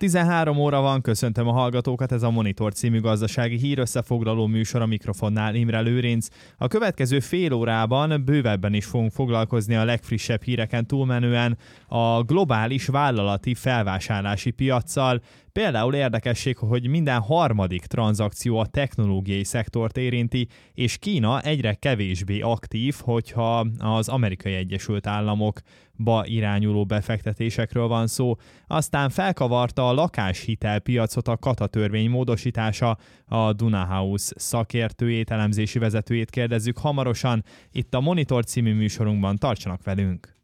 13 óra van, köszöntöm a hallgatókat, ez a Monitor című gazdasági hírösszefoglaló műsor, a mikrofonnál Imre Lőrinc. A következő fél órában bővebben is fogunk foglalkozni a legfrissebb híreken túlmenően a globális vállalati felvásárlási piaccal. Például érdekesség, hogy minden harmadik tranzakció a technológiai szektort érinti, és Kína egyre kevésbé aktív, hogyha az Amerikai Egyesült Államokba irányuló befektetésekről van szó. Aztán felkavarta a lakáshitelpiacot a Kata törvény módosítása, a Duna House szakértőjét, elemzési vezetőjét kérdezzük hamarosan. Itt a Monitor című műsorunkban, tartsanak velünk!